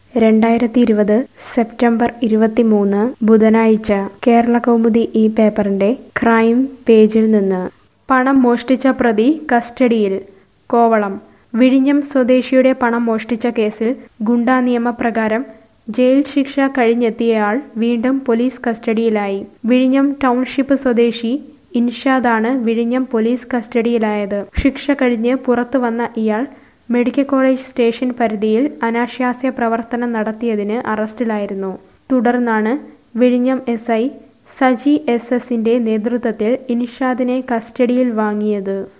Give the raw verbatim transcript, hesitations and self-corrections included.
രണ്ടായിരത്തി ഇരുപത് സെപ്റ്റംബർ ഇരുപത്തിമൂന്ന് ബുധനാഴ്ച കേരളകൗമുദി ഈ പേപ്പറിന്റെ ക്രൈം പേജിൽ നിന്ന് പണം മോഷ്ടിച്ച പ്രതി കസ്റ്റഡിയിൽ. കോവളം വിഴിഞ്ഞം സ്വദേശിയുടെ പണം മോഷ്ടിച്ച കേസിൽ ഗുണ്ടാ നിയമപ്രകാരം ജയിൽ ശിക്ഷ കഴിഞ്ഞെത്തിയയാൾ വീണ്ടും പോലീസ് കസ്റ്റഡിയിലായി. വിഴിഞ്ഞം ടൗൺഷിപ്പ് സ്വദേശി ഇൻഷാദാണ് വിഴിഞ്ഞം പോലീസ് കസ്റ്റഡിയിലായത്. ശിക്ഷ കഴിഞ്ഞ് പുറത്തു വന്ന ഇയാൾ മെഡിക്കൽ കോളേജ് സ്റ്റേഷൻ പരിധിയിൽ അനാശാസ്യ പ്രവർത്തനം നടത്തിയതിന് അറസ്റ്റിലായിരുന്നു. തുടർന്നാണ് വിഴിഞ്ഞം എസ് ഐ സജി എസ് എസിന്റെ നേതൃത്വത്തിൽ ഇൻഷാദിനെ കസ്റ്റഡിയിൽ വാങ്ങിയത്.